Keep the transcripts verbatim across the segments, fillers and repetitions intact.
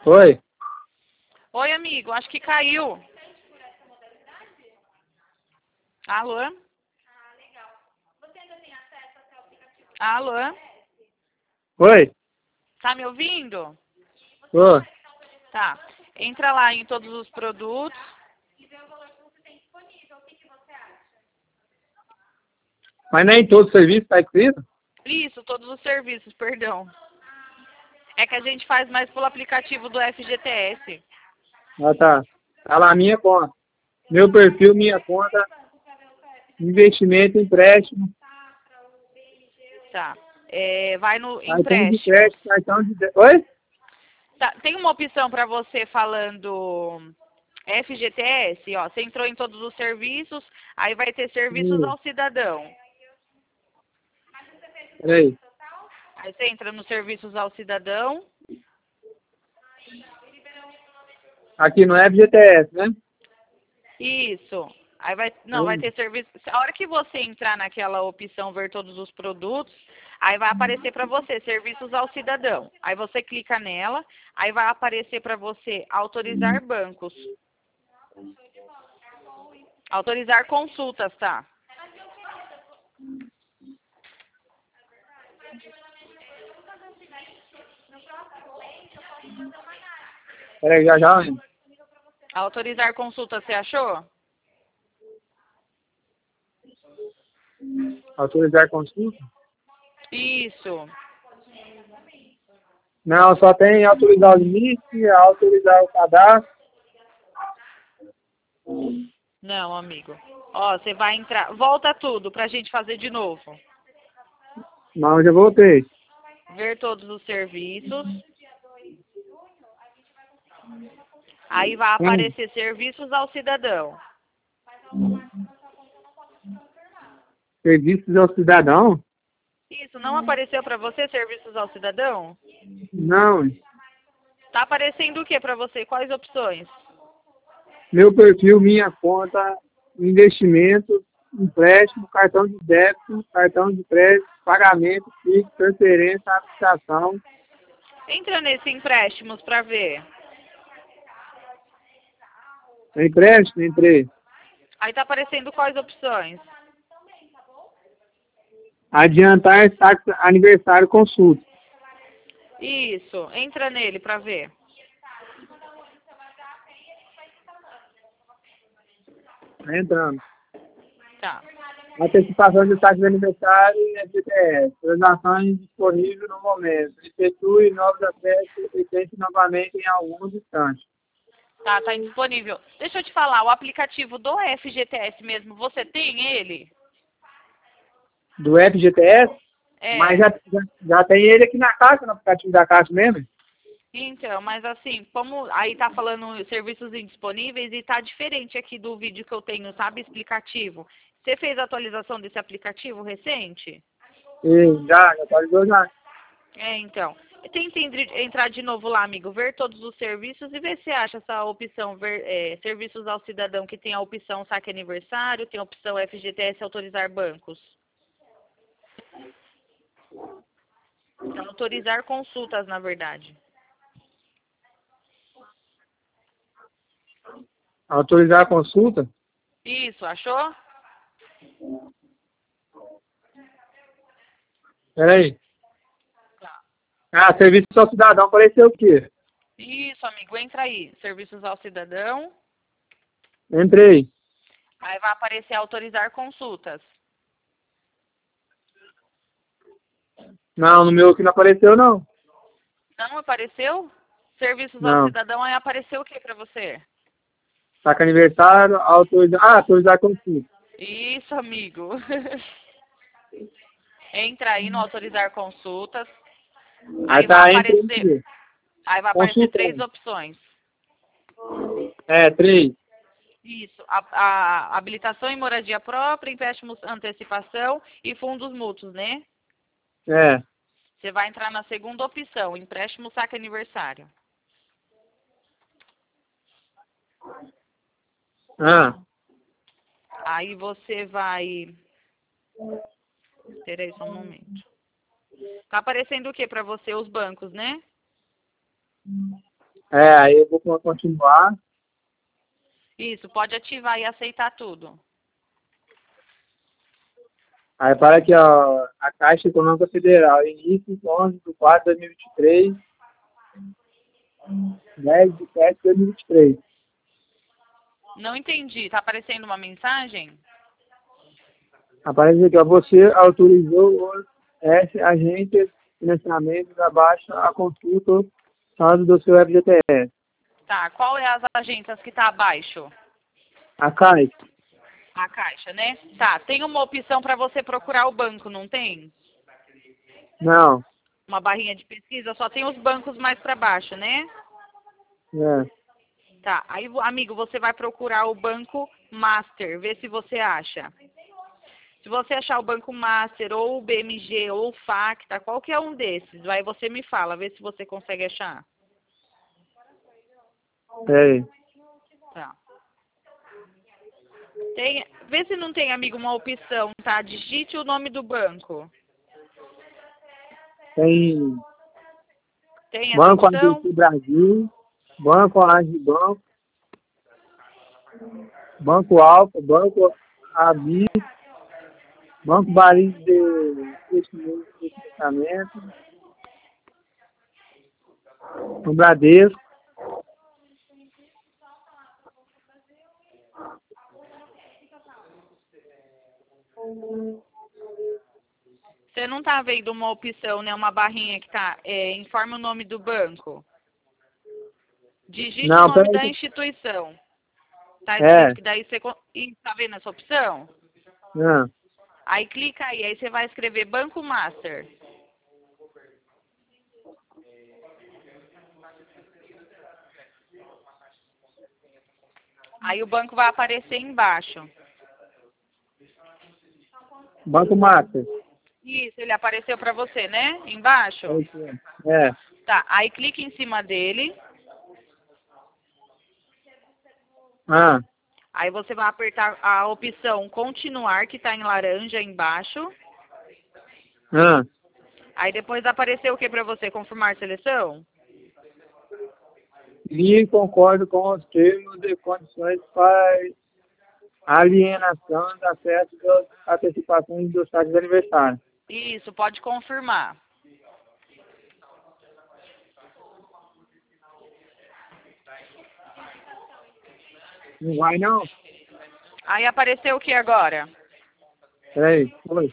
Oi? Oi, amigo, acho que caiu. Alô? Alô? Oi? Tá me ouvindo? Ô, Tá. Entra lá em todos os produtos. mas nem todo serviço está escrito? Isso, todos os serviços, perdão. É que a gente faz mais pelo aplicativo do F G T S. Ah, tá. Tá lá minha conta. Meu perfil, minha conta, investimento, empréstimo, Tá. É, vai no cartão de empréstimos. crédito, cartão de... dé- Oi? Tá, tem uma opção para você falando F G T S, ó. Você entrou em todos os serviços, aí vai ter serviços Hum, ao cidadão. peraí. Aí você entra nos serviços ao cidadão. Aqui no F G T S, né? Isso. Aí vai, não, vai Hum. ter serviço. A hora que você entrar naquela opção ver todos os produtos, aí vai aparecer para você serviços ao cidadão. Aí você clica nela, aí vai aparecer para você autorizar bancos. Autorizar consultas, tá? Peraí, já já, hein? Autorizar consultas, você achou? Autorizar consulta? Isso. Não, só tem autorizar o limite, autorizar o cadastro. Não, amigo. Ó, você vai entrar. Volta tudo pra gente fazer de novo. Não, já voltei. Ver todos os serviços. Aí vai Hum. aparecer serviços ao cidadão. Serviços ao cidadão? Isso, não apareceu para você serviços ao cidadão? Não. Tá aparecendo o que para você? Quais opções? Meu perfil, minha conta, investimento, empréstimo, cartão de débito, cartão de crédito, pagamento, fixo, transferência, aplicação. Entra nesse empréstimos para ver. Empréstimo, entrei. Aí tá aparecendo quais opções? Adiantar saque aniversário consulta. Isso, entra nele para ver. Tá entrando. Tá. Antecipação de saque de aniversário e F G T S. Transações disponíveis no momento. Efetue novos acessos e tente novamente em alguns instantes. Tá, tá indisponível. Deixa eu te falar, o aplicativo do F G T S mesmo, você tem ele? Do F G T S? É. Mas já, já, já tem ele aqui na caixa, no aplicativo da caixa mesmo? Então, mas assim, como aí tá falando serviços indisponíveis e tá diferente aqui do vídeo que eu tenho, sabe, explicativo. Você fez a atualização desse aplicativo recente? Sim, já, já atualizou já. É, então. Tenta endri- entrar de novo lá, amigo, ver todos os serviços e ver se acha essa opção, ver é, serviços ao cidadão, que tem a opção saque aniversário, tem a opção F G T S autorizar bancos. Autorizar consultas, na verdade. Autorizar a consulta? Isso, achou? Peraí. Tá. Ah, serviço ao cidadão, apareceu o quê? Isso, amigo, entra aí. Serviços ao cidadão. Entrei. Aí vai aparecer autorizar consultas. Não, no meu aqui não apareceu, não. Não apareceu? Serviços ao Não. cidadão, aí apareceu o que pra você? Saca aniversário, autorizar... Ah, autorizar a consulta. Isso, amigo. Entra aí no autorizar consultas. Aí Aí vai tá entre aparecer, o aí vai aparecer consulta. três opções. É, três. Isso, a, a habilitação em moradia própria, empréstimos antecipação e fundos mútuos, né? É. Você vai entrar na segunda opção, empréstimo saque aniversário. Ah, Aí você vai... Espera aí só um momento. Tá aparecendo o que pra você? Os bancos, né? É, aí eu vou continuar. Isso, pode ativar e aceitar tudo. Aí para aqui, ó, a Caixa Econômica Federal, início onze de quatro de dois mil e vinte e três, dez de sete de dois mil e vinte e três. Não entendi. Tá aparecendo uma mensagem? Aparece aqui, ó, você autorizou os S agentes de financiamento abaixo a consulta saldo do seu F G T S. Tá, qual é as agências que tá abaixo? A Caixa? A Caixa, né? Tá, tem uma opção para você procurar o banco, não tem? Não. Uma barrinha de pesquisa, só tem os bancos mais para baixo, né? É. Tá, aí, amigo, você vai procurar o Banco Master, vê se você acha. Se você achar o Banco Master, ou o B M G, ou o Facta, qualquer um desses, aí você me fala, vê se você consegue achar. É. Tá. Tem, vê se não tem, amigo, uma opção, tá? Digite o nome do banco. Tem Tem essa Banco opção? A B C Brasil, Banco Agibanco, Banco Alfa, Banco Abi, Banco Baris de Investimento, o Bradesco. Você não tá vendo uma opção, né? Uma barrinha que tá, é, informa o nome do banco. Digite Não, o nome da peraí. instituição. Tá É. escrito que daí você... Ih, tá vendo essa opção? Não. Aí clica aí, aí você vai escrever Banco Master. Aí o banco vai aparecer embaixo. Banco Master. Isso, ele apareceu para você, né? Embaixo. É. Tá, aí clica em cima dele. Ah. Aí você vai apertar a opção continuar, que tá em laranja embaixo. Ah. Aí depois apareceu o que para você? Confirmar seleção? E concordo com os termos e condições para alienação da acesso das antecipações dos taxas de aniversário. Isso, pode confirmar. Não vai, não? Aí apareceu o que agora? Peraí, foi.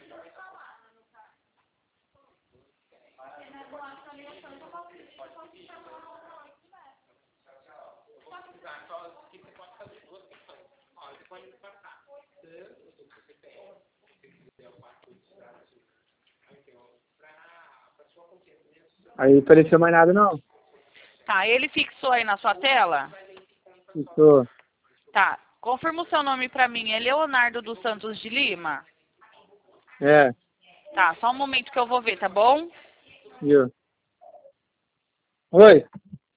Aí apareceu mais nada, não? Tá, ele fixou aí na sua tela? Fixou. Tá, confirma o seu nome pra mim. É Leonardo dos Santos de Lima? É. Tá, só um momento que eu vou ver, tá bom? Viu? Oi.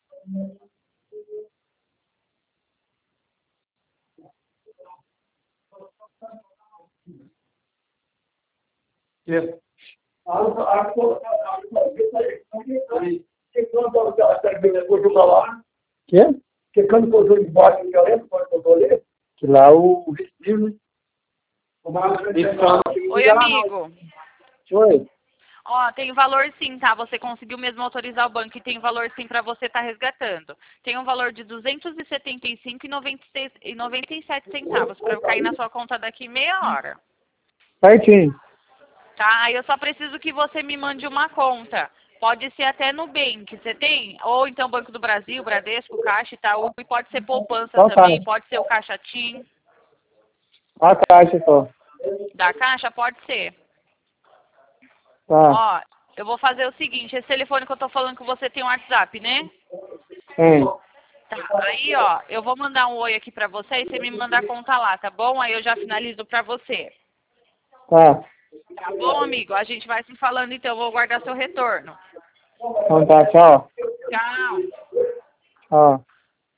É. Quê? Que quando for de baixo de violência, pode controlar? Que lá o vestido, né? Oi, amigo. Oi. Ó, tem valor sim, tá? Você conseguiu mesmo autorizar o banco e tem valor sim pra você estar resgatando. Tem um valor de duzentos e setenta e cinco reais e noventa e sete centavos pra cair na sua conta daqui meia hora. Certinho. Tá? Aí eu só preciso que você me mande uma conta. Pode ser até Nubank, você tem? Ou então Banco do Brasil, Bradesco, Caixa, Itaú, e pode ser poupança Qual também, caixa? pode ser o Caixa Tim. A caixa só. Da Caixa? Pode ser. Tá. Ó, eu vou fazer o seguinte, esse telefone que eu tô falando com você tem um WhatsApp, né? Tem. Tá, aí ó, eu vou mandar um oi aqui pra você e você me manda a conta lá, tá bom? Aí eu já finalizo pra você. Tá. Tá bom, amigo? A gente vai se falando então, eu vou guardar seu retorno. Então tá, tchau. Tchau. Tchau.